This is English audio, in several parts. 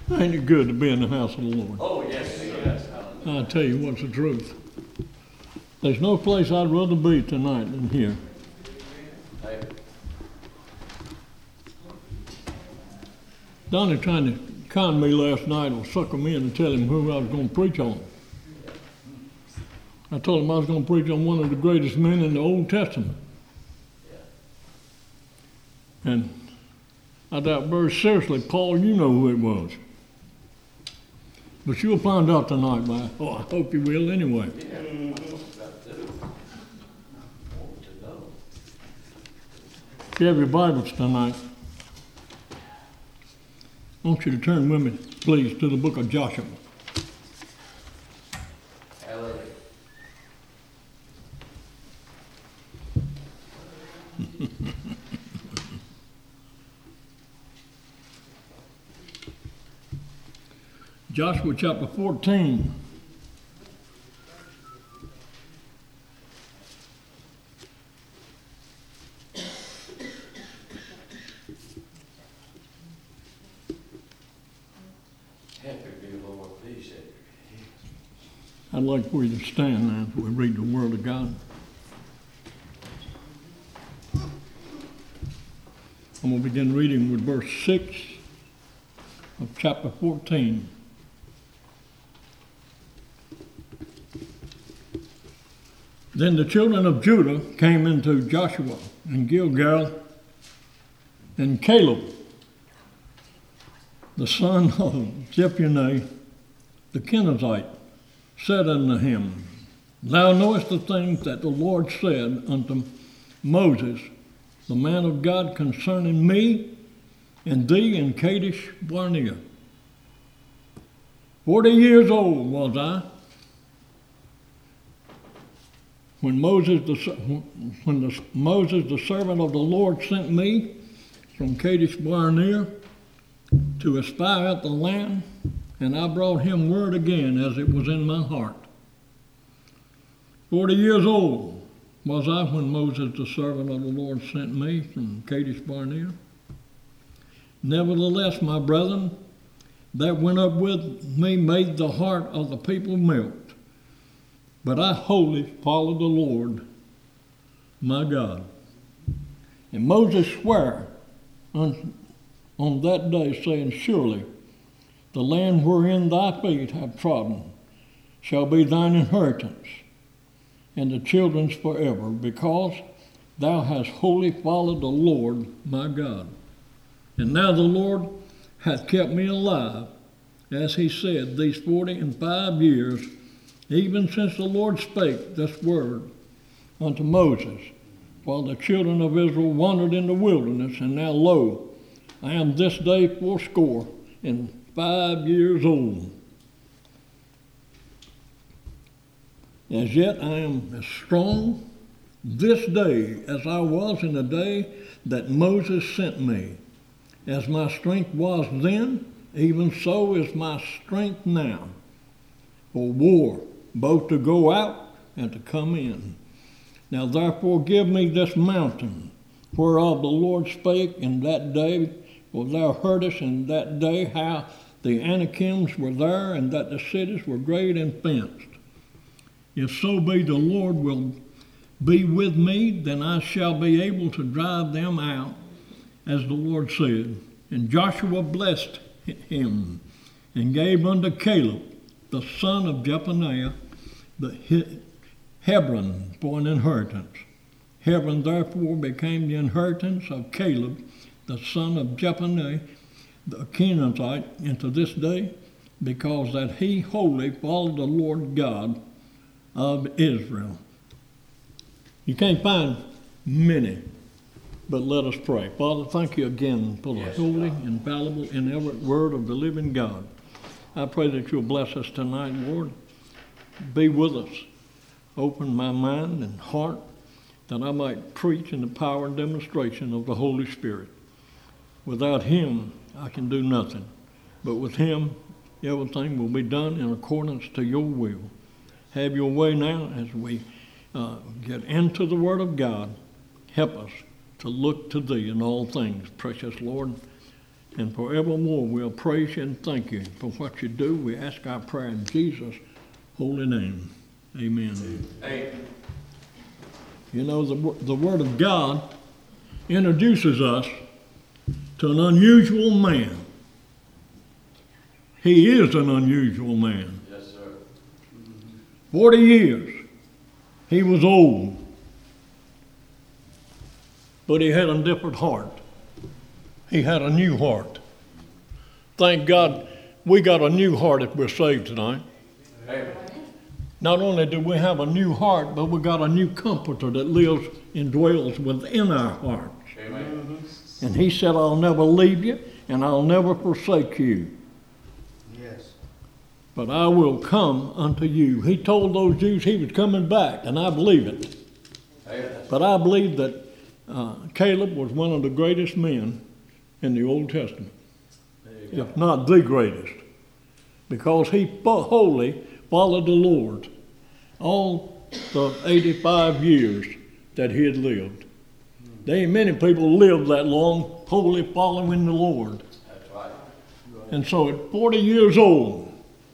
Ain't it good to be in the house of the Lord? Oh, yes, yes. I'll tell you what's the truth. There's no place I'd rather be tonight than here. Donnie trying to con me last night or sucker me in and tell him who I was going to preach on. I told him I was going to preach on one of the greatest men in the Old Testament. And I doubt very seriously, Paul, you know who it was. But you'll find out tonight, man. Oh, I hope you will anyway. If you have your Bibles tonight, I want you to turn with me, please, to the book of Joshua. Hallelujah. Joshua chapter 14. I'd like for you to stand now as we read the Word of God. I'm going to begin reading with verse 6 of chapter 14. Then the children of Judah came into Joshua and Gilgal, and Caleb, the son of Jephunneh, the Kenizzite, said unto him, Thou knowest the things that the Lord said unto Moses, the man of God, concerning me and thee in Kadesh Barnea. 40 years old was I when Moses, the servant of the Lord, sent me from Kadesh Barnea to espy out the land, and I brought him word again as it was in my heart. 40 years old was I when Moses, the servant of the Lord, sent me from Kadesh Barnea. Nevertheless, my brethren, that went up with me made the heart of the people melt. But I wholly followed the Lord, my God. And Moses sware on that day, saying, Surely the land wherein thy feet have trodden shall be thine inheritance, and the children's forever, because thou hast wholly followed the Lord my God. And now the Lord hath kept me alive, as he said, these 45 years, even since the Lord spake this word unto Moses, while the children of Israel wandered in the wilderness. And now, lo, I am this day 85 years old. As yet I am as strong this day as I was in the day that Moses sent me. As my strength was then, even so is my strength now, for war, both to go out and to come in. Now therefore give me this mountain, whereof the Lord spake in that day, for thou heardest in that day how the Anakims were there, and that the cities were great and fenced. If so be the Lord will be with me, then I shall be able to drive them out, as the Lord said. And Joshua blessed him, and gave unto Caleb, the son of Jephunneh, the Hebron for an inheritance. Hebron therefore became the inheritance of Caleb, the son of Jephunneh, the Kenizzite, unto this day, because that he wholly followed the Lord God of Israel. You can't find many, but let us pray. Father, thank you again for the holy, infallible, inerrant word of the living God. I pray that you'll bless us tonight, Lord. Be with us. Open my mind and heart that I might preach in the power and demonstration of the Holy Spirit. Without him, I can do nothing. But with him, everything will be done in accordance to your will. Have your way now as we get into the Word of God. Help us to look to thee in all things, precious Lord. And forevermore we'll praise you and thank you for what you do. We ask our prayer in Jesus' holy name. Amen. Amen. You know, the Word of God introduces us to an unusual man. He is an unusual man. Yes, sir. 40 years. He was old. But he had a different heart. He had a new heart. Thank God we got a new heart if we're saved tonight. Amen. Not only do we have a new heart, but we got a new comforter that lives and dwells within our hearts. Amen. And he said, I'll never leave you and I'll never forsake you. Yes. But I will come unto you. He told those Jews he was coming back, and I believe it. Amen. But I believe that Caleb was one of the greatest men in the Old Testament, if not the greatest, because he wholly followed the Lord all the 85 years that he had lived. There ain't many people live that long wholly following the Lord. That's right. And so at 40 years old,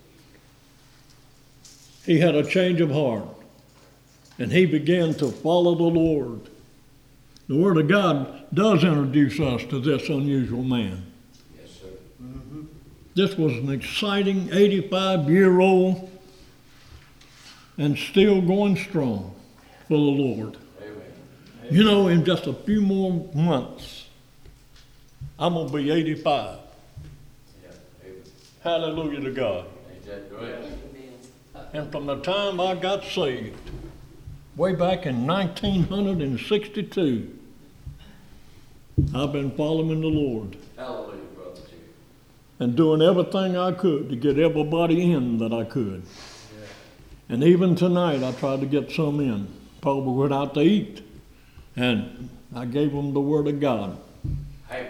he had a change of heart, and he began to follow the Lord. The Word of God does introduce us to this unusual man. Yes, sir. This was an exciting 85-year-old and still going strong for the Lord. Amen. You know, in just a few more months, I'm going to be 85. Yeah. Amen. Hallelujah to God. Ain't that good? And from the time I got saved, way back in 1962, I've been following the Lord Hallelujah, brother. and doing everything I could to get everybody in that I could. And even tonight, I tried to get some in. Probably went out to eat, and I gave them the Word of God. Hey.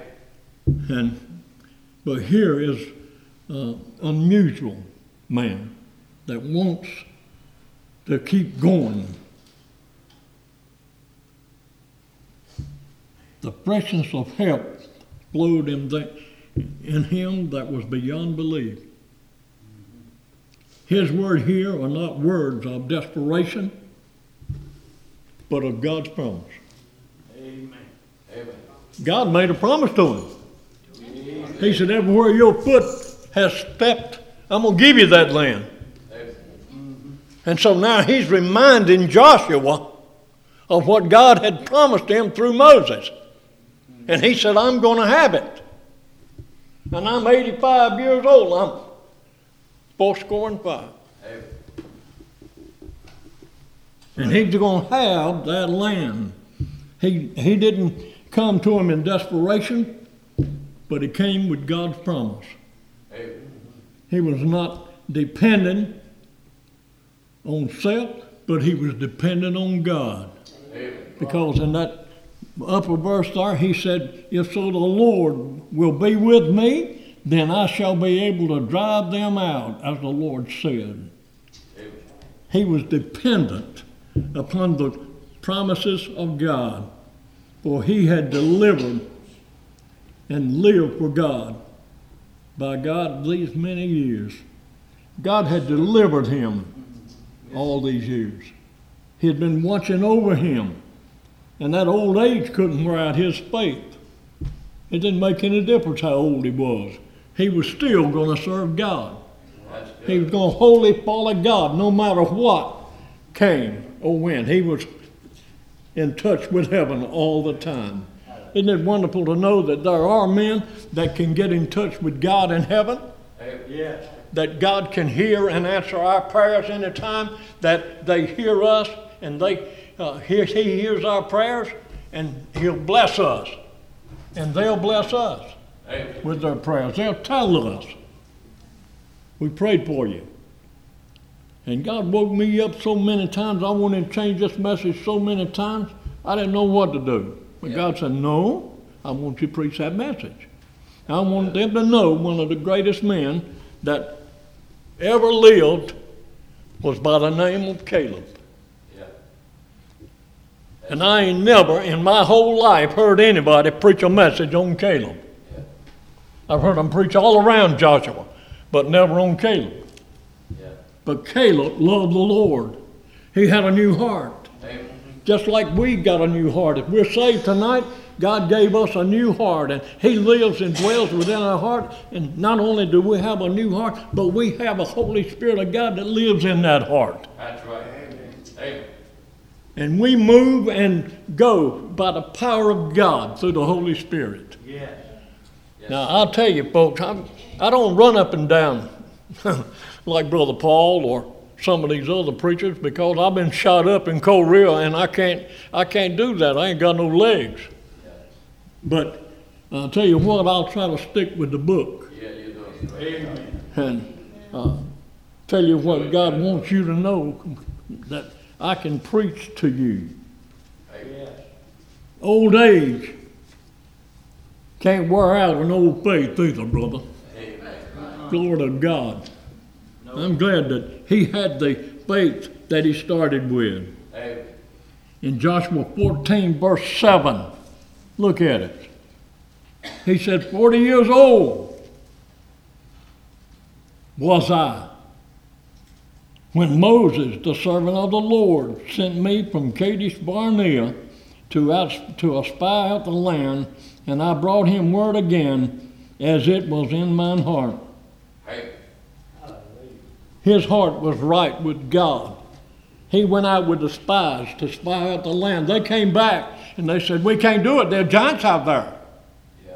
But here is an unusual man that wants to keep going. The freshness of help flowed in him that was beyond belief. His words here are not words of desperation, but of God's promise. Amen. Amen. God made a promise to him. He said, everywhere your foot has stepped, I'm going to give you that land. Amen. And so now he's reminding Joshua of what God had promised him through Moses. And he said, I'm going to have it. And I'm 85 years old. I'm 85. Amen. And he's going to have that land. He didn't come to him in desperation, but he came with God's promise. Amen. He was not dependent on self, but he was dependent on God. Amen. Because in that upper verse there, he said, if so the Lord will be with me, then I shall be able to drive them out, as the Lord said. Amen. He was dependent upon the promises of God, for he had delivered and lived for God by God these many years. God had delivered him all these years. He had been watching over him, and that old age couldn't wear out his faith. It didn't make any difference how old he was. He was still going to serve God. That's good. He was going to wholly follow God no matter what came or went. He was in touch with heaven all the time. Isn't it wonderful to know that there are men that can get in touch with God in heaven? Amen. Yes. That God can hear and answer our prayers any time that they hear us, and He hears our prayers, and He'll bless us. And they'll bless us Amen. with their prayers. They'll tell us, we prayed for you. And God woke me up so many times. I wanted to change this message so many times. I didn't know what to do. But God said, no, I want you to preach that message. I want them to know one of the greatest men that ever lived was by the name of Caleb. Yeah. And I ain't never in my whole life heard anybody preach a message on Caleb. Yeah. I've heard them preach all around Joshua, but never on Caleb. Yeah. But Caleb loved the Lord. He had a new heart. Amen. Just like we got a new heart. If we're saved tonight, God gave us a new heart, and He lives and dwells within our heart. And not only do we have a new heart, but we have a Holy Spirit of God that lives in that heart. That's right. Amen. Amen. And we move and go by the power of God through the Holy Spirit. Yes. Yes. Now, I'll tell you, folks, I don't run up and down like Brother Paul or some of these other preachers, because I've been shot up in Korea, and I can't do that. I ain't got no legs. But I'll tell you what, I'll try to stick with the book Yeah, you do. Amen. and tell you what God wants you to know, that I can preach to you. Yes. Old age can't wear out an old faith either, brother. Amen. Glory to God. I'm glad that he had the faith that he started with. Amen. In Joshua 14, verse 7, look at it. He said, 40 years old was I when Moses, the servant of the Lord, sent me from Kadesh Barnea to spy out the land, and I brought him word again, as it was in mine heart. Amen. His heart was right with God. He went out with the spies to spy out the land. They came back and they said, we can't do it. There are giants out there. Yeah.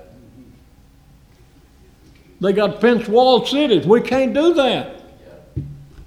They got fenced walled cities. We can't do that. Yeah.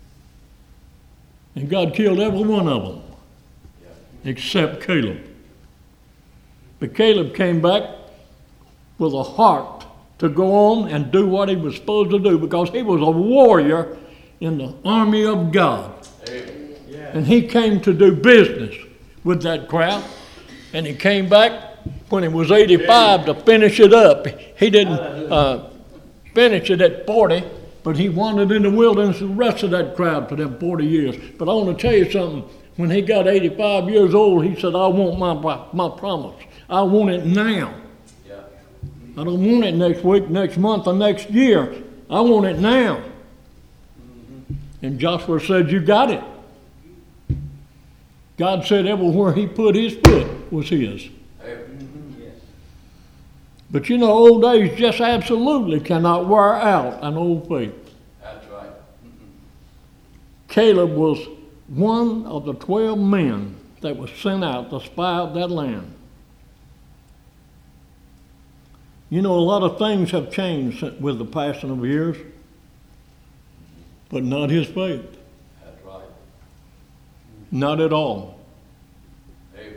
And God killed every one of them, Yeah. except Caleb. But Caleb came back with a heart to go on and do what he was supposed to do, because he was a warrior in the army of God. Amen. And he came to do business with that crowd. And he came back when he was 85 to finish it up. He didn't finish it at 40, but he wandered in the wilderness the rest of that crowd for them 40 years. But I want to tell you something. When he got 85 years old, he said, I want my promise. I want it now. Yeah. I don't want it next week, next month, or next year. I want it now. And Joshua said, you got it. God said everywhere he put his foot was his. Amen. Yes. But you know, old age just absolutely cannot wear out an old faith. That's right. Caleb was one of the 12 men that was sent out to spy out that land. You know, a lot of things have changed with the passing of years, but not his faith. That's right. Not at all. Amen.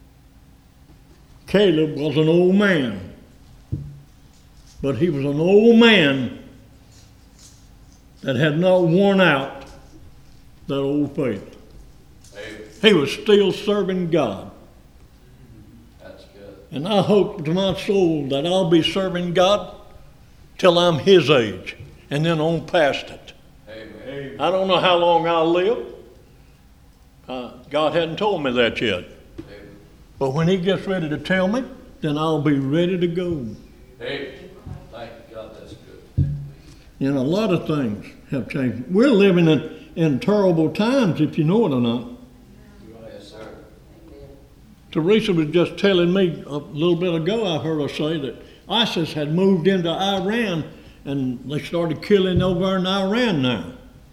Caleb was an old man, but he was an old man that had not worn out that old faith. Amen. He was still serving God. That's good. And I hope to my soul that I'll be serving God till I'm his age, and then on past it. Amen. I don't know how long I'll live. God hadn't told me that yet. Amen. But when he gets ready to tell me, then I'll be ready to go. Amen. Thank God, that's good. You know, a lot of things have changed. We're living in terrible times, if you know it or not. Yes, sir. Teresa was just telling me a little bit ago, I heard her say that ISIS had moved into Iran, and they started killing over in Iran now.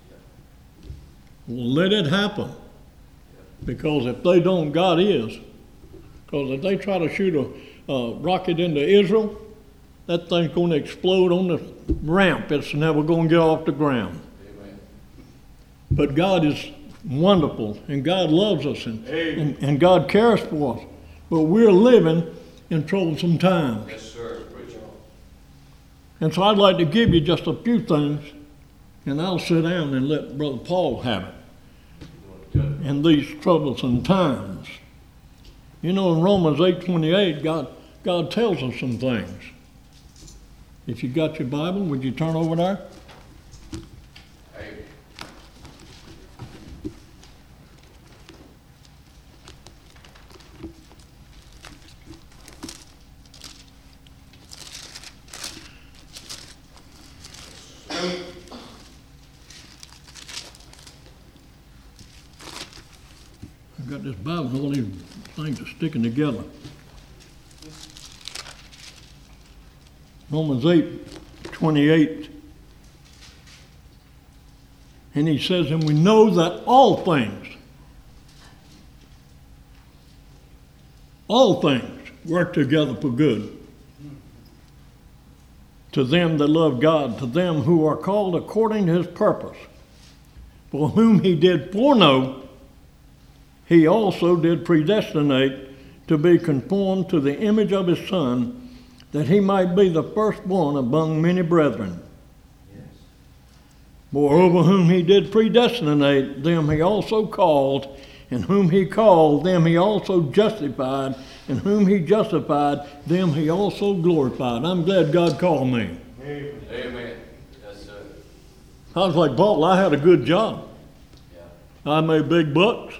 Well, let it happen. Because if they don't, God is. Because if they try to shoot a rocket into Israel, that thing's going to explode on the ramp. It's never going to get off the ground. Amen. But God is wonderful, and God loves us, and God cares for us. But we're living in troublesome times. Yes, sir. Preach on. And so I'd like to give you just a few things, and I'll sit down and let Brother Paul have it Good. in these troublesome times. You know, in Romans 8:28, God tells us some things. If you got your Bible, would you turn over there? Amen. got this Bible and all these things are sticking together. Romans 8:28. And he says, and we know that all things work together for good to them that love God, to them who are called according to his purpose. For whom he did foreknow, he also did predestinate to be conformed to the image of his Son, that he might be the firstborn among many brethren. Yes. Moreover, whom he did predestinate, them he also called, and whom he called, them he also justified, and whom he justified, them he also glorified. I'm glad God called me. Amen. Amen. Yes, sir. I was like, Paul, I had a good job. Yeah. I made big bucks.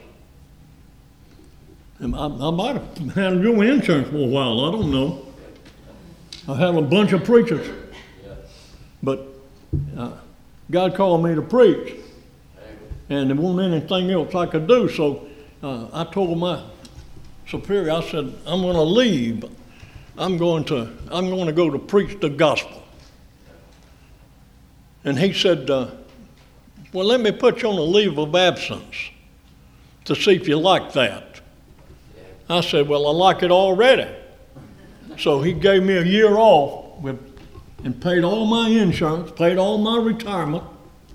And I might have had a good insurance for a while. I don't know. I had a bunch of preachers. Yeah. But God called me to preach. Amen. And there wasn't anything else I could do. So I told my superior, I said, I'm going to leave. I'm going to go to preach the gospel. And he said, well, let me put you on a leave of absence to see if you like that. I said, well, I like it already. So he gave me a year off and paid all my insurance, paid all my retirement.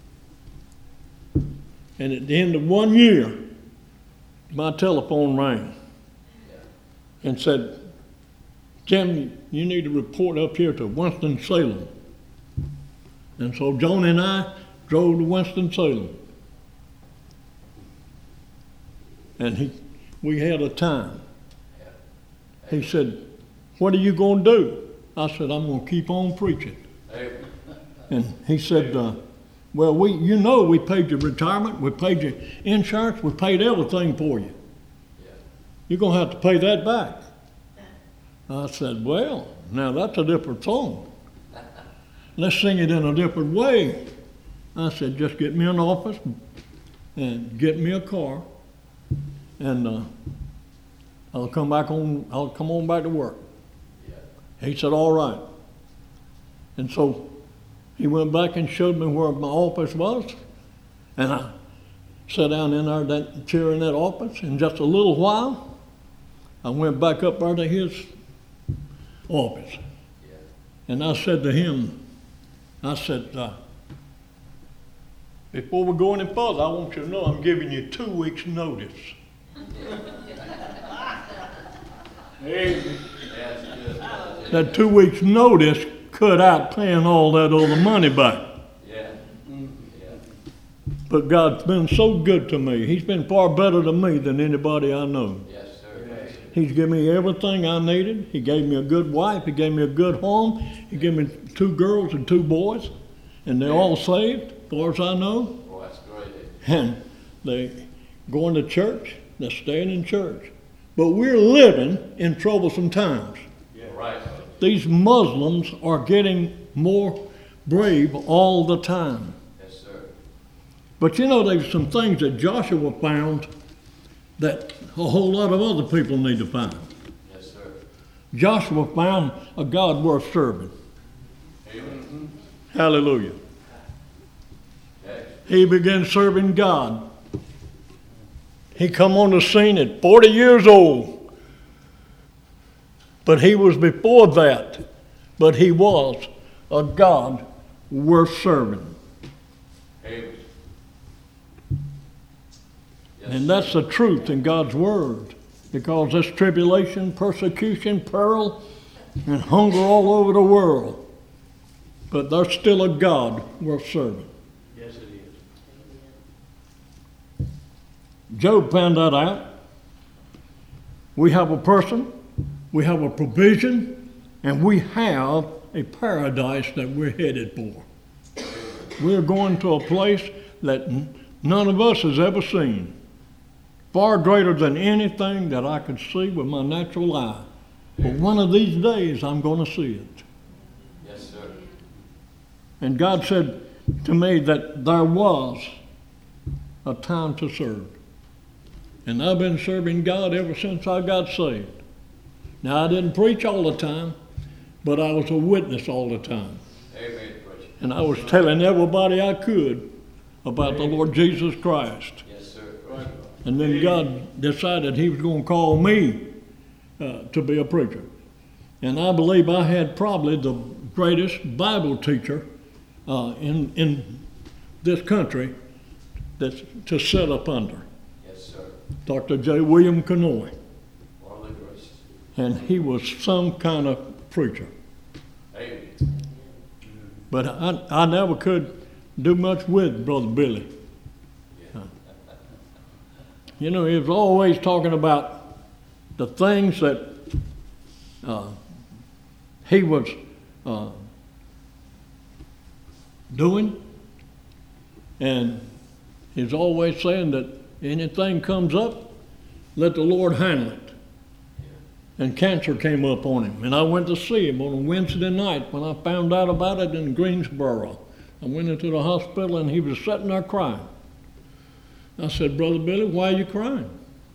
And at the end of 1 year, my telephone rang and said, Jim, you need to report up here to Winston-Salem. And so Joan and I drove to Winston-Salem. And we had a time. He said, what are you going to do? I said, I'm going to keep on preaching. Amen. And he said, well, we paid your retirement, we paid your insurance, we paid everything for you. Yeah. You're going to have to pay that back. I said, well, now that's a different song. Let's sing it in a different way. I said, just get me an office and get me a car, and I'll come on back to work. Yeah. He said, all right. And so he went back and showed me where my office was, and I sat down in there, that chair in that office. In just a little while, I went back up there to his office. Yeah. And I said to him, before we go any further, I want you to know I'm giving you 2 weeks' notice. Amen. That 2 weeks' notice cut out paying all that other money back. Yeah. Yeah. But God's been so good to me. He's been far better to me than anybody I know. Yes, sir. He's given me everything I needed. He gave me a good wife. He gave me a good home. He gave me 2 girls and 2 boys. And they're all saved, as far as I know. Oh, that's great. And they going to church. They're staying in church. But we're living in troublesome times. Yeah. Right. These Muslims are getting more brave all the time. Yes, sir. But there's some things that Joshua found that a whole lot of other people need to find. Yes, sir. Joshua found a God worth serving. Amen. Hallelujah. Yes. He began serving God. He come on the scene at 40 years old. But he was before that. But he was a God worth serving. Amen. Yes, And that's the truth in God's word. Because there's tribulation, persecution, peril, and hunger all over the world. But there's still a God worth serving. Yes, it is. Job found that out. We have a person, we have a provision, and we have a paradise that we're headed for. We're going to a place that none of us has ever seen. Far greater than anything that I could see with my natural eye. But one of these days I'm going to see it. Yes, sir. And God said to me that there was a time to serve. And I've been serving God ever since I got saved. Now, I didn't preach all the time, but I was a witness all the time. Amen, preacher. And I was telling everybody I could about the Lord Jesus Christ. Yes, sir. And then God decided He was going to call me to be a preacher. And I believe I had probably the greatest Bible teacher in this country that's to sit up under. Yes, sir. Dr. J. William Kenoy. More than grace. And he was some kind of preacher. Amen. But I never could do much with Brother Billy. You know, he was always talking about the things that he was doing, and he's always saying that anything comes up, let the Lord handle it. And cancer came up on him, and I went to see him on a Wednesday night when I found out about it in Greensboro. I went into the hospital, and he was sitting there crying. I said, Brother Billy, why are you crying?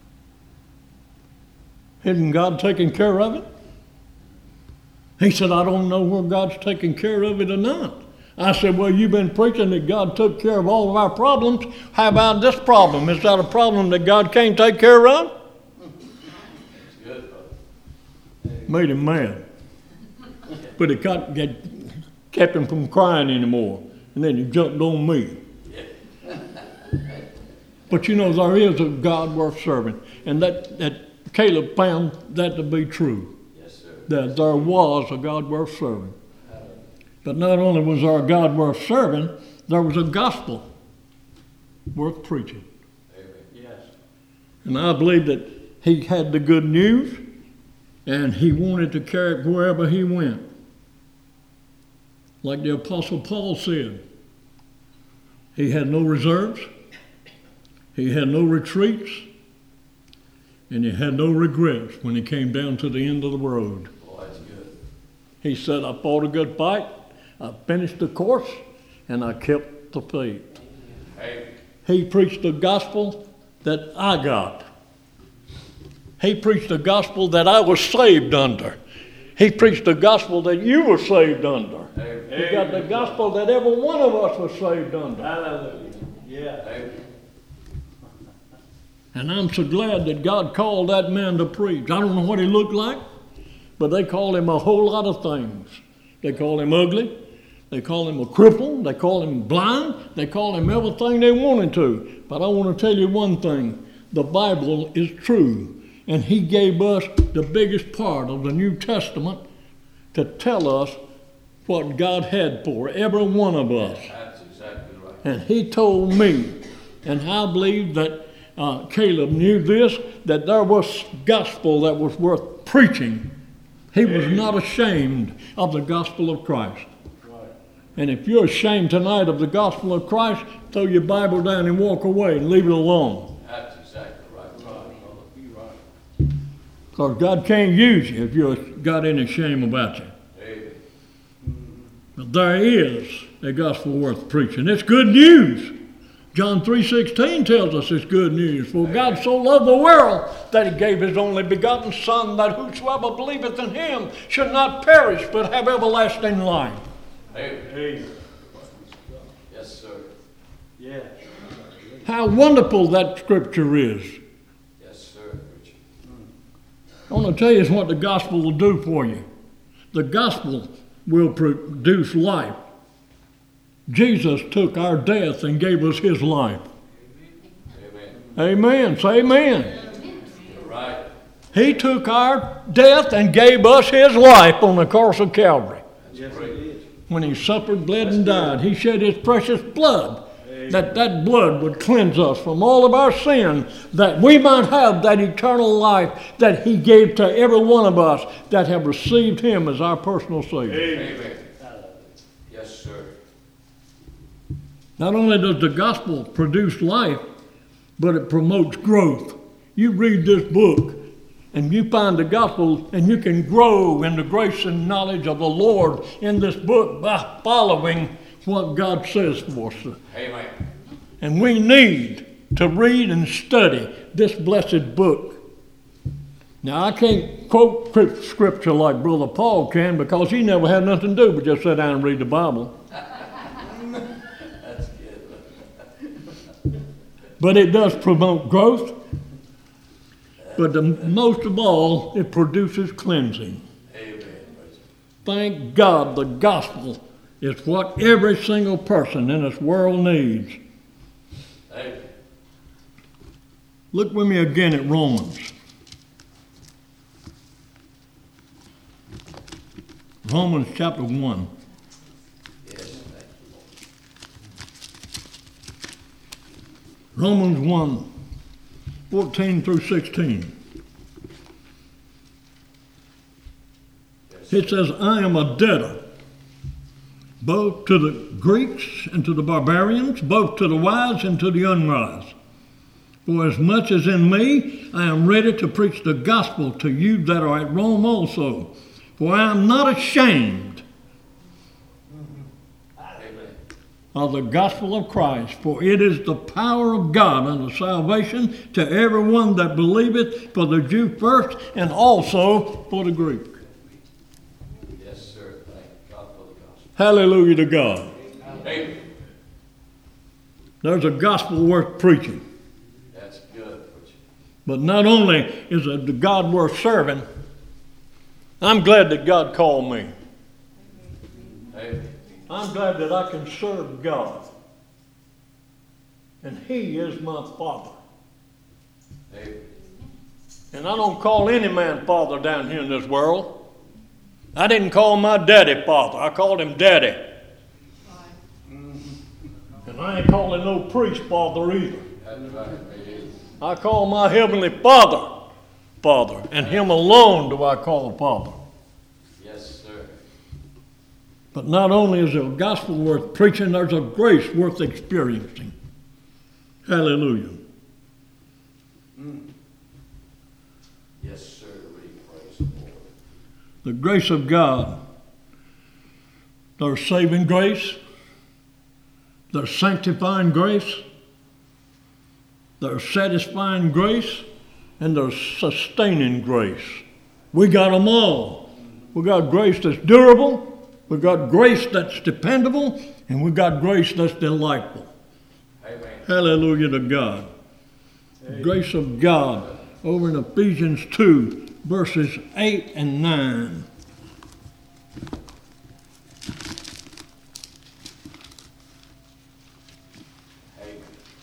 Isn't God taking care of it? He said, I don't know where God's taking care of it or not. I said, well, you've been preaching that God took care of all of our problems. How about this problem? Is that a problem that God can't take care of? It's good, brother. Made him mad. But it kept him from crying anymore. And then he jumped on me. But you know, there is a God worth serving. And that Caleb found that to be true. Yes, sir. That there was a God worth serving. But not only was there a God worth serving, there was a gospel worth preaching. Amen. Yes. And I believe that he had the good news, and he wanted to carry it wherever he went. Like the Apostle Paul said, he had no reserves, he had no retreats, and he had no regrets when he came down to the end of the road. Boy, that's good. He said, I fought a good fight, I finished the course, and I kept the faith. Amen. He preached the gospel that I got. He preached the gospel that I was saved under. He preached the gospel that you were saved under. Amen. He got the gospel that every one of us was saved under. Hallelujah. Yeah. Amen. And I'm so glad that God called that man to preach. I don't know what he looked like, but they called him a whole lot of things. They called him ugly. They called him a cripple. They called him blind. They called him everything they wanted to. But I want to tell you one thing. The Bible is true. And he gave us the biggest part of the New Testament to tell us what God had for every one of us. That's exactly right. And he told me, and I believe that Caleb knew this, that there was gospel that was worth preaching. He was not ashamed of the gospel of Christ. And if you're ashamed tonight of the gospel of Christ, throw your Bible down and walk away and leave it alone. That's exactly right, brother. You're right. Because God can't use you if you've got any shame about you. Amen. But there is a gospel worth preaching. It's good news. John 3:16 tells us it's good news. For God so loved the world that he gave his only begotten Son, that whosoever believeth in him should not perish but have everlasting life. Amen. Amen. Yes, sir. Yeah. How wonderful that scripture is. Yes, sir, preacher. I want to tell you what the gospel will do for you. The gospel will produce life. Jesus took our death and gave us his life. Amen. Amen. Say amen. You're right. He took our death and gave us his life on the cross of Calvary. Yes, it is. When he suffered, bled, and died, he shed his precious blood. That blood would cleanse us from all of our sin, that we might have that eternal life that he gave to every one of us that have received him as our personal Savior. Amen. Yes, sir. Not only does the gospel produce life, but it promotes growth. You read this book, and you find the gospel, and you can grow in the grace and knowledge of the Lord in this book by following what God says for us. Amen. And we need to read and study this blessed book. Now, I can't quote scripture like Brother Paul can because he never had nothing to do but just sit down and read the Bible. That's good. But it does promote growth. But most of all, it produces cleansing. Amen, preacher. Thank God the gospel is what every single person in this world needs. Amen. Look with me again at Romans. Romans chapter 1. Yes, thank you, Lord. Romans 1, 14 through 16. Yes. It says, I am a debtor, both to the Greeks and to the barbarians, both to the wise and to the unwise. For as much as in me, I am ready to preach the gospel to you that are at Rome also. For I am not ashamed Amen. of the gospel of Christ, for it is the power of God unto salvation to everyone that believeth, for the Jew first, and also for the Greek. Yes, sir. Thank God for the gospel. Hallelujah to God. Amen. There's a gospel worth preaching. That's good, preacher. But not only is it the God worth serving, I'm glad that God called me. Amen. I'm glad that I can serve God. And He is my Father. Amen. And I don't call any man Father down here in this world. I didn't call my daddy Father. I called him Daddy. And I ain't calling no priest Father either. That's right. Amen. I call my Heavenly Father Father, and Him alone do I call Father. Yes, sir. But not only is the gospel worth preaching, there's a grace worth experiencing. Hallelujah. Yes, sir. We praise the Lord. The grace of God. There's saving grace. There's sanctifying grace. There's satisfying grace. And there's sustaining grace. We got them all. We got grace that's durable. We got grace that's dependable. And we got grace that's delightful. Amen. Hallelujah to God. The grace of God over in Ephesians 2, verses 8 and 9. Amen.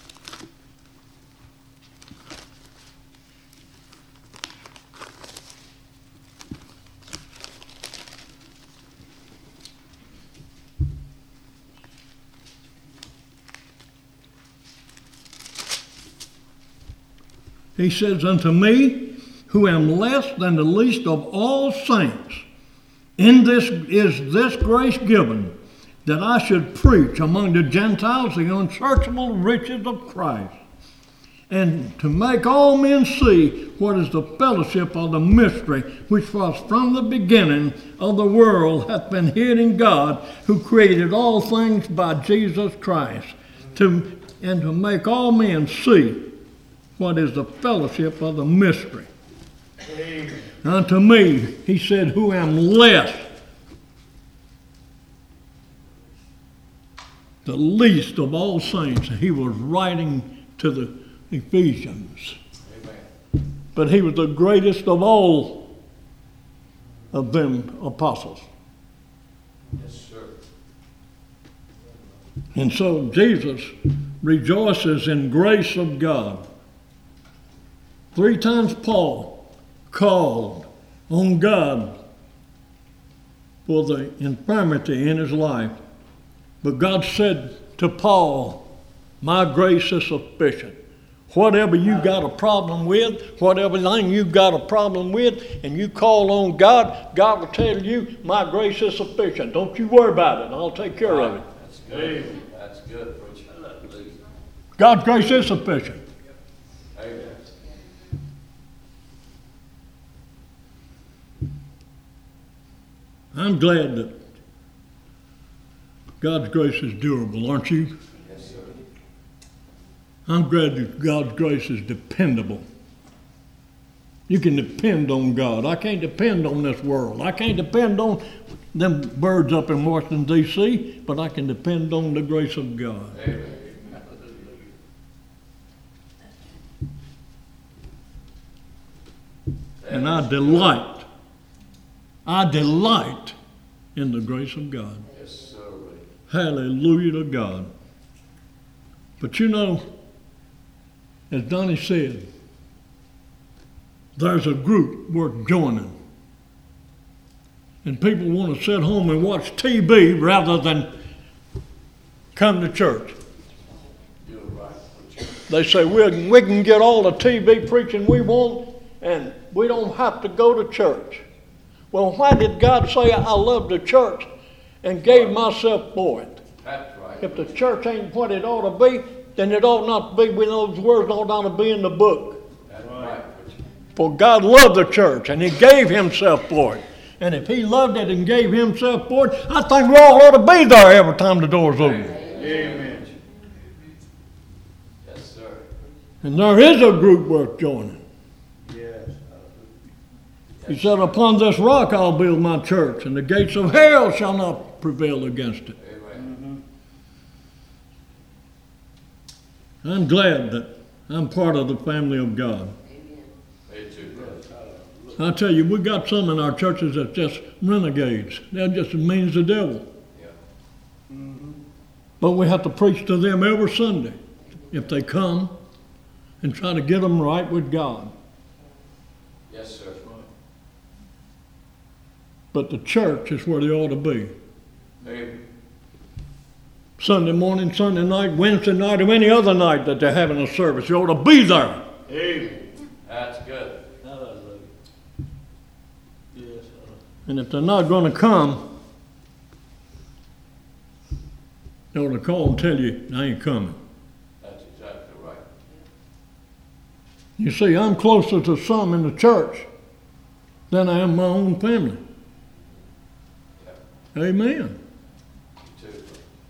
He says, unto me, who am less than the least of all saints, in this is this grace given, that I should preach among the Gentiles the unsearchable riches of Christ, and to make all men see what is the fellowship of the mystery, which was from the beginning of the world hath been hid in God, who created all things by Jesus Christ, and to make all men see what is the fellowship of the mystery. Amen. Unto me, he said, who am less, the least of all saints. He was writing to the Ephesians. Amen. But he was the greatest of all of them apostles. Yes, sir. And so Jesus rejoices in grace of God. 3 times Paul called on God for the infirmity in his life. But God said to Paul, my grace is sufficient. Whatever you got a problem with, whatever thing you got a problem with, and you call on God, God will tell you, my grace is sufficient. Don't you worry about it. I'll take care of it. That's good. That's good, preacher. Hallelujah. God's grace is sufficient. Amen. I'm glad that God's grace is durable, aren't you? Yes, sir. I'm glad that God's grace is dependable. You can depend on God. I can't depend on this world. I can't depend on them birds up in Washington, D.C., but I can depend on the grace of God. Amen. And I delight in the grace of God. Yes, sir. Hallelujah to God. But you know, as Donnie said, there's a group worth joining. And people want to sit home and watch TV rather than come to church. You're right. They say we can get all the TV preaching we want and we don't have to go to church. Well, why did God say I love the church and gave myself for it? That's right. If the church ain't what it ought to be, then it ought not to be when those words ought not to be in the book. That's right. For God loved the church and He gave Himself for it. And if He loved it and gave Himself for it, I think we all ought to be there every time the door's open. Amen. Yes, sir. And there is a group worth joining. Yes. He said, upon this rock I'll build my church, and the gates of hell shall not prevail against it. Amen. I'm glad that I'm part of the family of God. Me too, brother. I tell you, we got some in our churches that's just renegades. They're just as mean as the devil. Yeah. But we have to preach to them every Sunday if they come and try to get them right with God. Yes, sir. But the church is where they ought to be. Amen. Sunday morning, Sunday night, Wednesday night, or any other night that they're having a service, you ought to be there. Amen. That's good. Hallelujah. Yes. And if they're not going to come, they ought to call and tell you, I ain't coming. That's exactly right. You see, I'm closer to some in the church than I am my own family. Yeah. Amen. Me too.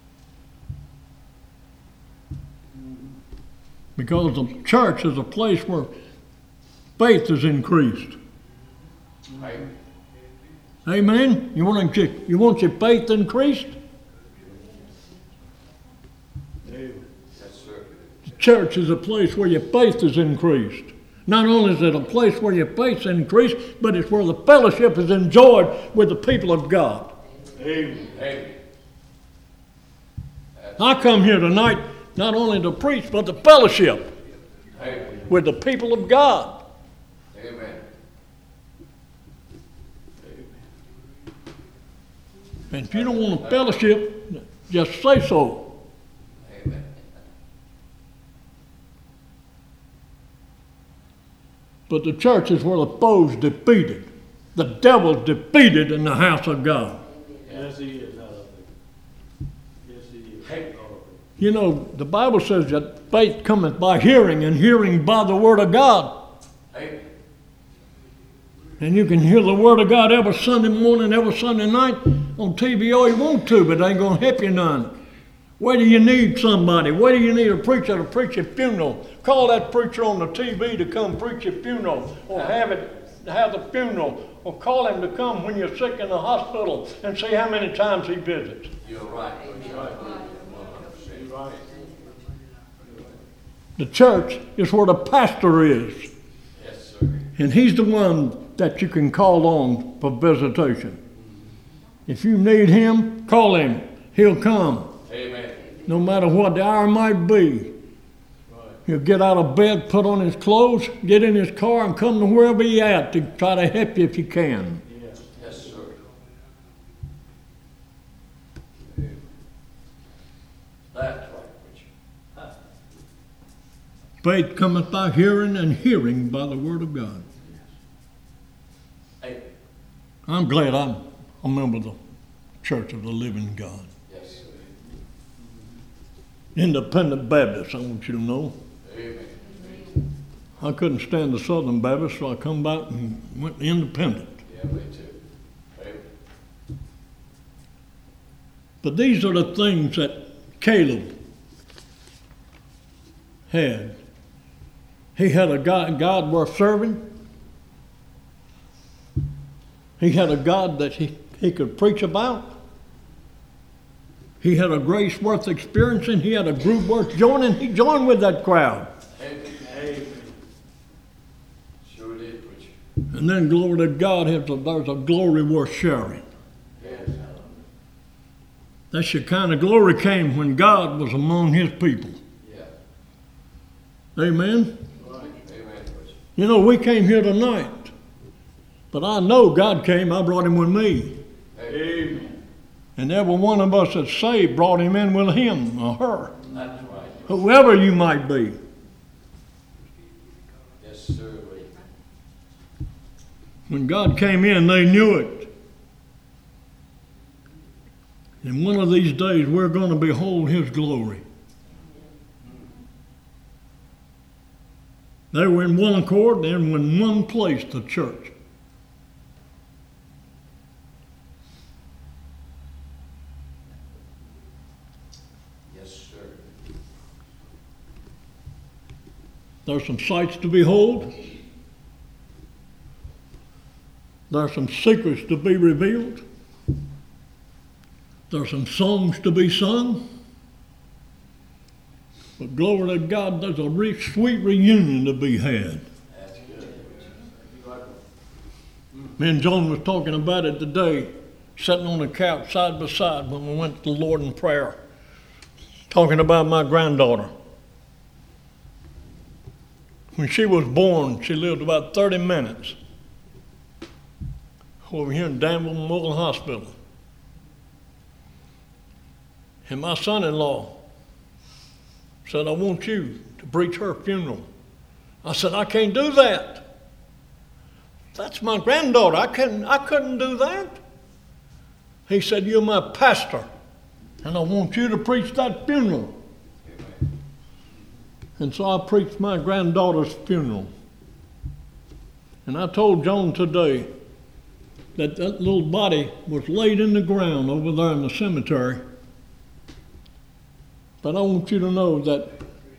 Because the church is a place where faith is increased. Amen. Amen? You want your faith increased? Amen. Yes, sir. The church is a place where your faith is increased. Not only is it a place where your faith is increased, but it's where the fellowship is enjoyed with the people of God. Amen. Amen. I come here tonight not only to preach, but to fellowship Amen. with the people of God. Amen. And if you don't want to fellowship, just say so. Amen. But the church is where the foe's defeated. The devil's defeated in the house of God. Yes, he is. Hallelujah. Yes, he is. Hey. You know, the Bible says that faith cometh by hearing, and hearing by the word of God. Amen. And you can hear the word of God every Sunday morning, every Sunday night on TV all you want to, but it ain't going to help you none. Where do you need somebody? Where do you need a preacher to preach a funeral? Call that preacher on the TV to come preach a funeral, or have the funeral, or call him to come when you're sick in the hospital and see how many times he visits. You're right. You're right. You're right. The church is where the pastor is, Yes, sir. and he's the one that you can call on for visitation. If you need him, call him. He'll come. Amen. No matter what the hour might be. He'll get out of bed, put on his clothes, get in his car, and come to wherever he's at to try to help you if he can. Yes. Yes, sir. That's right, preacher. Faith cometh by hearing, and hearing by the word of God. Amen. I'm glad I'm a member of the Church of the Living God. Yes, sir. Independent Baptist, I want you to know. Amen. I couldn't stand the Southern Baptist, so I come back and went independent. Yeah, me too. Amen. But these are the things that Caleb had. He had a God worth serving. He had a God that he could preach about. He had a grace worth experiencing. He had a group worth joining. He joined with that crowd. Amen. Sure did, preacher. And then glory to God, there's a glory worth sharing. Yes. That's the kind of glory came when God was among his people. Yeah. Amen? Right. Amen, preacher. You know, we came here tonight, but I know God came. I brought him with me. Amen. And every one of us that's saved brought him in with him or her. That's right. Whoever you might be. Yes, sir. When God came in, they knew it. And one of these days, we're going to behold his glory. They were in one accord. They were in one place, the church. Yes, sir. There's some sights to behold. There's some secrets to be revealed. There's some songs to be sung. But glory to God, there's a sweet reunion to be had. That's good. Me and John was talking about it today, sitting on the couch side by side when we went to the Lord in prayer, talking about my granddaughter. When she was born, she lived about 30 minutes over here in Danville Memorial Hospital. And my son-in-law said, I want you to preach her funeral. I said, I can't do that. That's my granddaughter. I couldn't do that. He said, you're my pastor, and I want you to preach that funeral. And so I preached my granddaughter's funeral. And I told Joan today that little body was laid in the ground over there in the cemetery. But I want you to know that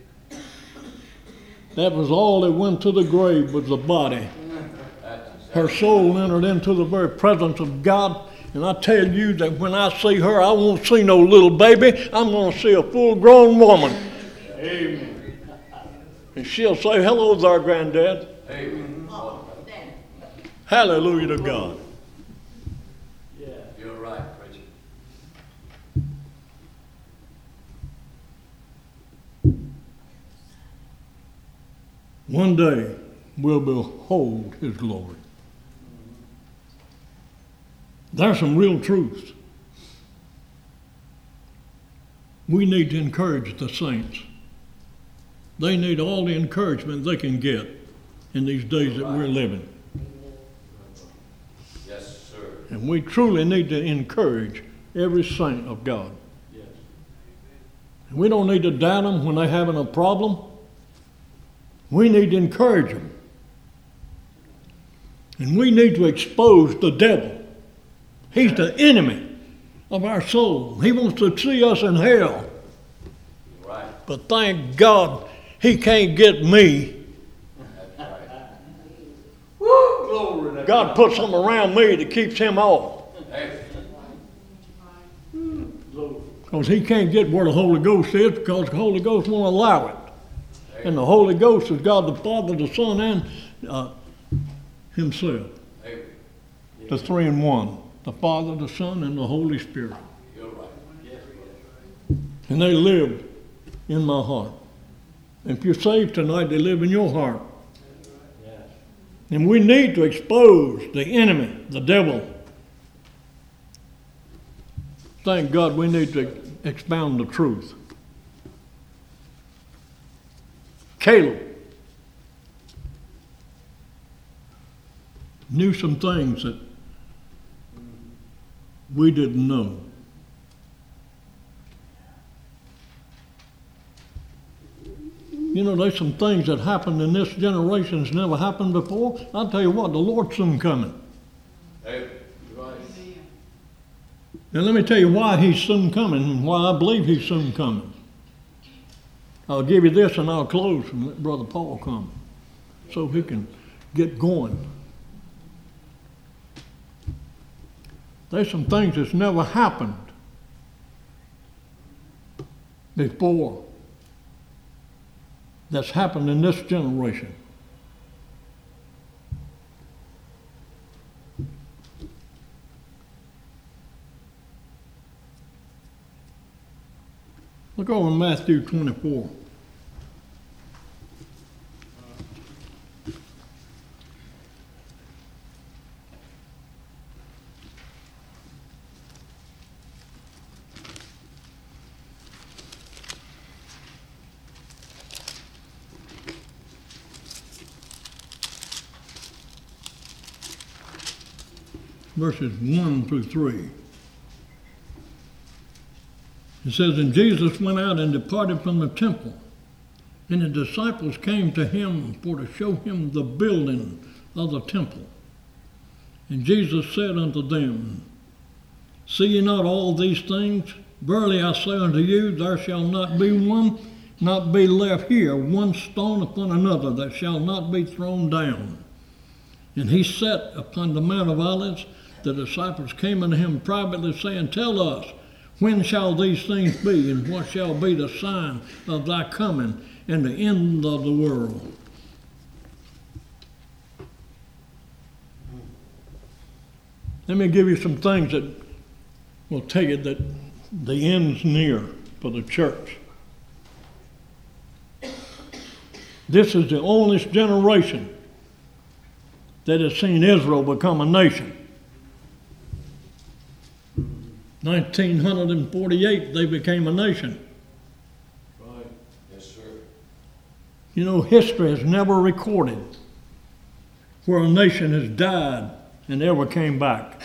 that was all that went to the grave was the body. Her soul entered into the very presence of God. And I tell you that when I see her, I won't see no little baby. I'm going to see a full-grown woman. Amen. And she'll say, hello there, Granddad. Amen. Hallelujah to God. Yeah. You're right, preacher. One day, we'll behold his glory. There's some real truths. We need to encourage the saints. They need all the encouragement they can get in these days that we're living. Yes, sir. And we truly need to encourage every saint of God. Yes. We don't need to doubt them when they're having a problem. We need to encourage them. And we need to expose the devil. He's the enemy of our soul. He wants to see us in hell. Right. But thank God he can't get me. That's right. Woo! Glory to God put something around me that keeps him off. Amen. Glory. Because he can't get where the Holy Ghost is because the Holy Ghost won't allow it. And the Holy Ghost is God the Father, the Son, and himself. Amen. The three in one. The Father, the Son, and the Holy Spirit. You're right. Yes. And they live in my heart. If you're saved tonight, they live in your heart. Yes. And we need to expose the enemy, the devil. Thank God we need to expound the truth. Caleb knew some things that we didn't know. You know, there's some things that happened in this generation that's never happened before. I'll tell you what, the Lord's soon coming. Amen. Right. Now let me tell you why he's soon coming and why I believe he's soon coming. I'll give you this and I'll close and let Brother Paul come so he can get going. There's some things that's never happened before that's happened in this generation. Look over Matthew 24. Verses 1 through 3. It says, And Jesus went out and departed from the temple, and the disciples came to him for to show him the building of the temple. And Jesus said unto them, See ye not all these things? Verily I say unto you, there shall not be left here one stone upon another that shall not be thrown down. And he sat upon the Mount of Olives. The disciples came unto him privately, saying, Tell us, when shall these things be, and what shall be the sign of thy coming and the end of the world? Let me give you some things that will tell you that the end's near for the church. This is the only generation that has seen Israel become a nation. 1948, they became a nation. Right. Yes, sir. You know, history has never recorded where a nation has died and ever came back.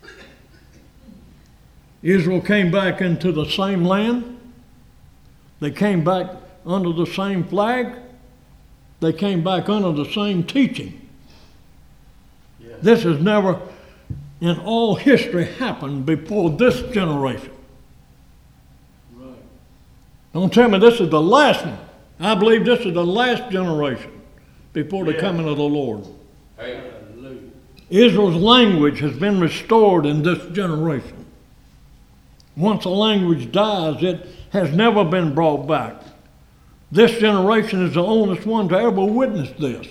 Israel came back into the same land. They came back under the same flag. They came back under the same teaching. Yes. This has never in all history happened before this generation. Right. Don't tell me this is the last one. I believe this is the last generation before the Yeah. coming of the Lord. Hey. Hallelujah. Israel's language has been restored in this generation. Once a language dies, it has never been brought back. This generation is the only one to ever witness this.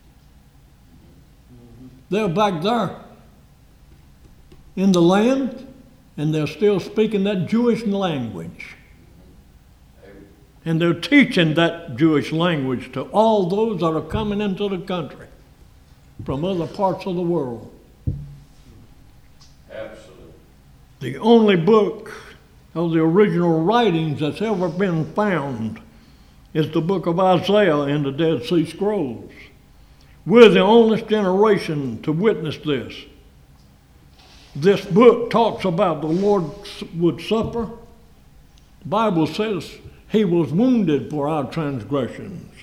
They're back there in the land, and they're still speaking that Jewish language. And they're teaching that Jewish language to all those that are coming into the country from other parts of the world. Absolutely. The only book of the original writings that's ever been found is the book of Isaiah in the Dead Sea Scrolls. We're the only generation to witness this. This book talks about the Lord's Supper. The Bible says he was wounded for our transgressions.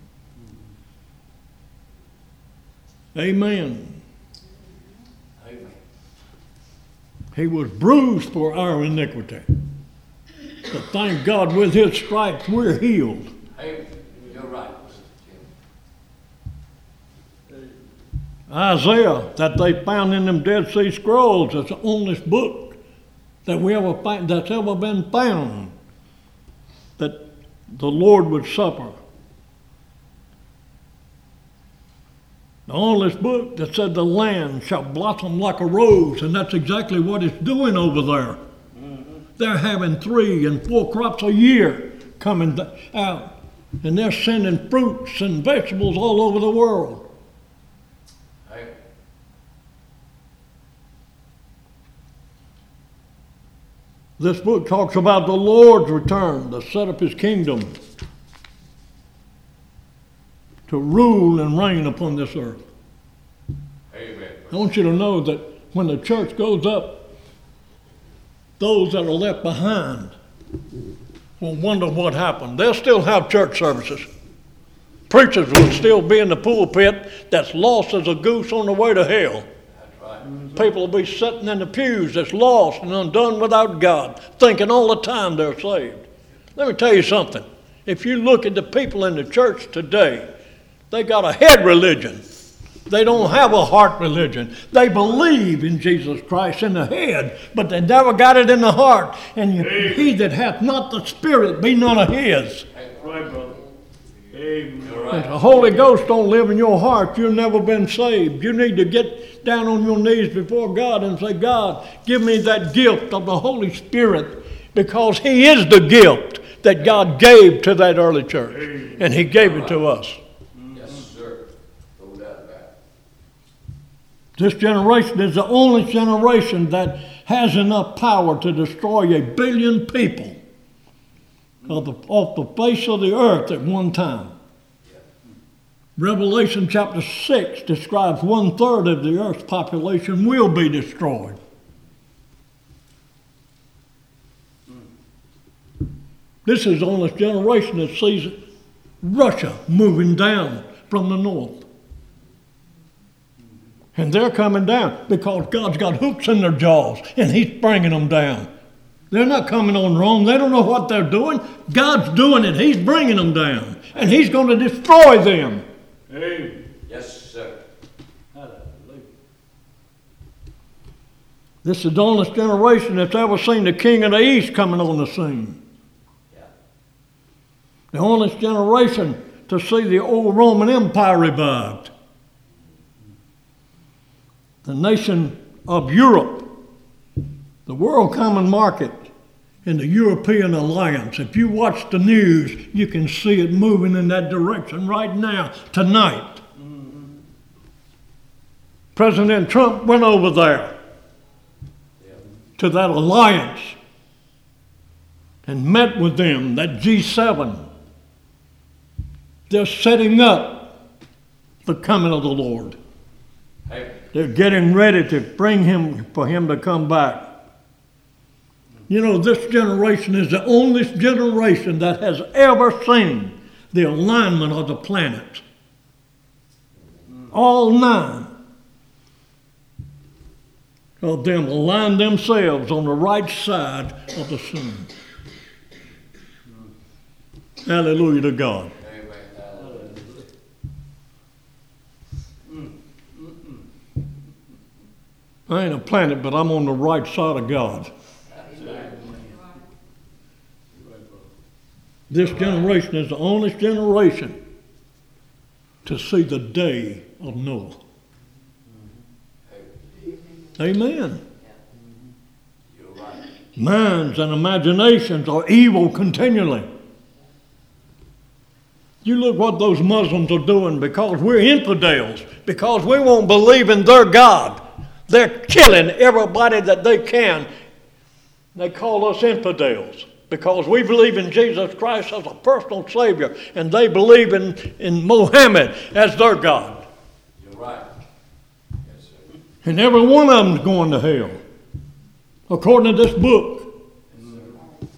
Amen. Amen. He was bruised for our iniquity. But thank God, with his stripes we're healed. Hey, you're right. Isaiah, that they found in them Dead Sea Scrolls, is the only book that we ever find that's ever been found that the Lord would suffer. The only book that said the land shall blossom like a rose, and that's exactly what it's doing over there. They're having 3 and 4 crops a year coming out, and they're sending fruits and vegetables all over the world. Hey. This book talks about the Lord's return to set up his kingdom, to rule and reign upon this earth. Amen. I want you to know that when the church goes up, those that are left behind will wonder what happened. They'll still have church services. Preachers will still be in the pulpit that's lost as a goose on the way to hell. That's right. People will be sitting in the pews that's lost and undone without God, thinking all the time they're saved. Let me tell you something. If you look at the people in the church today, they got a head religion. They don't have a heart religion. They believe in Jesus Christ in the head, but they never got it in the heart. And he that hath not the Spirit be none of his. Right, brother. Amen. If the Holy Ghost don't live in your heart, you've never been saved. You need to get down on your knees before God and say, God, give me that gift of the Holy Spirit, because He is the gift that God gave to that early church. And He gave it to us. Yes, sir. No doubt about it. This generation is the only generation that has enough power to destroy 1 billion people off the face of the earth at one time. Revelation chapter 6 describes 1/3 of the earth's population will be destroyed. This is the only generation that sees Russia moving down from the north. And they're coming down because God's got hooks in their jaws and He's bringing them down. They're not coming on wrong. They don't know what they're doing. God's doing it. He's bringing them down. And He's going to destroy them. Amen. Yes, sir. Hallelujah. This is the only generation that's ever seen the King of the East coming on the scene. Yeah. The only generation to see the old Roman Empire revived. The nation of Europe, the World Common Market, and the European Alliance. If you watch the news, you can see it moving in that direction right now, tonight. Mm-hmm. President Trump went over there to that alliance and met with them, that G7. They're setting up the coming of the Lord. Hey. They're getting ready to bring Him, for Him to come back. You know, this generation is the only generation that has ever seen the alignment of the planets. All 9 of them align themselves on the right side of the sun. Hallelujah to God. Amen. I ain't a planet, but I'm on the right side of God. This generation is the only generation to see the day of Noah. Amen. You're right. Minds and imaginations are evil continually. You look what those Muslims are doing because we're infidels, because we won't believe in their God. They're killing everybody that they can. They call us infidels because we believe in Jesus Christ as a personal Savior, and they believe in Mohammed as their God. You're right. Yes, sir. And every one of them is going to hell, according to this book. Yes, sir.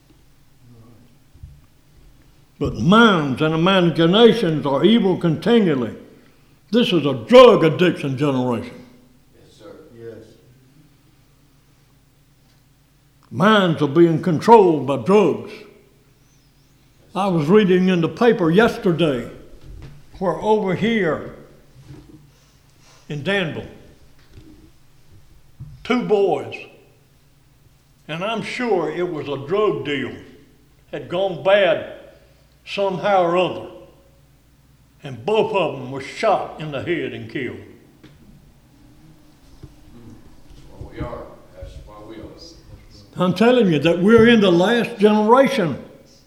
But minds and imaginations are evil continually. This is a drug addiction generation. Yes, sir. Yes. Minds are being controlled by drugs. I was reading in the paper yesterday where over here in Danville, 2 boys, and I'm sure it was a drug deal, had gone bad somehow or other, and both of them were shot in the head and killed. That's where we are. That's where we are. I'm telling you that we're in the last generation.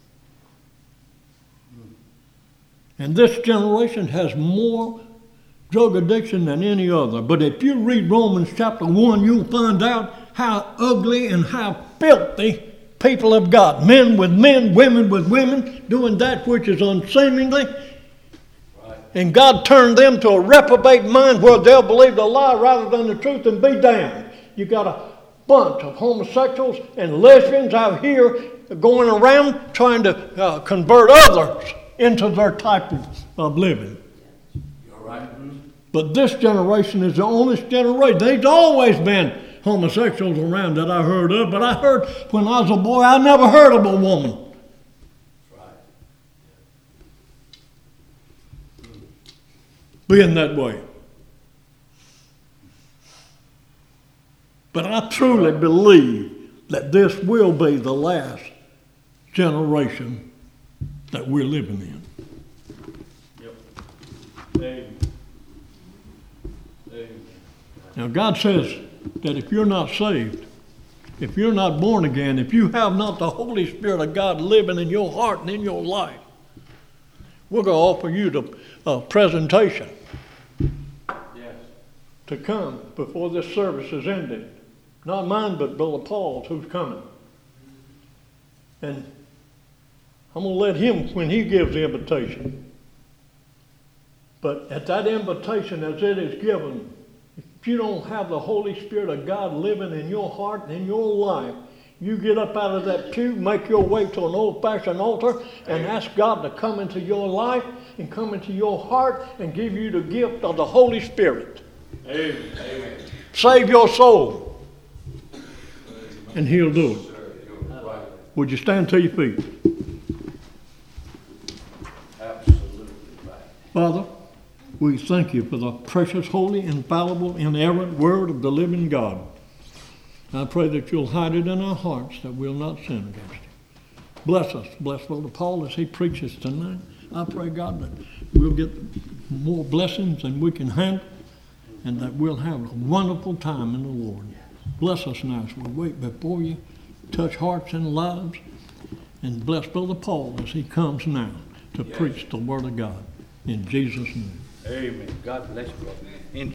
And this generation has more drug addiction than any other. But if you read Romans chapter 1, you'll find out how ugly and how filthy people have got. Men with men, women with women, doing that which is unseemly. Right. And God turned them to a reprobate mind where they'll believe the lie rather than the truth and be damned. You got a bunch of homosexuals and lesbians out here going around trying to convert others into their type of living. You're right. But this generation is the only generation. There's always been homosexuals around that I heard of, but I heard when I was a boy, I never heard of a woman. That's right. being that way. But I truly believe that this will be the last generation that we're living in. Yep. Amen. Amen. Now God says that if you're not saved, if you're not born again, if you have not the Holy Spirit of God living in your heart and in your life, we're going to offer you the presentation Yes. to come before this service is ended. Not mine, but Brother Paul's, who's coming. And I'm going to let him, when he gives the invitation. But at that invitation, as it is given, if you don't have the Holy Spirit of God living in your heart and in your life, you get up out of that pew, make your way to an old-fashioned altar, and ask God to come into your life and come into your heart and give you the gift of the Holy Spirit. Amen. Amen. Save your soul. And he'll do it. Sir, you're right. Would you stand to your feet? Absolutely right. Father, we thank you for the precious, holy, infallible, inerrant word of the living God. I pray that you'll hide it in our hearts, that we'll not sin against you. Bless us. Bless Brother Paul as he preaches tonight. I pray, God, that we'll get more blessings than we can handle, and that we'll have a wonderful time in the Lord. Bless us now as we wait before you. Touch hearts and lives. And bless Brother Paul as he comes now to preach the word of God. In Jesus' name. Amen. God bless you, brother.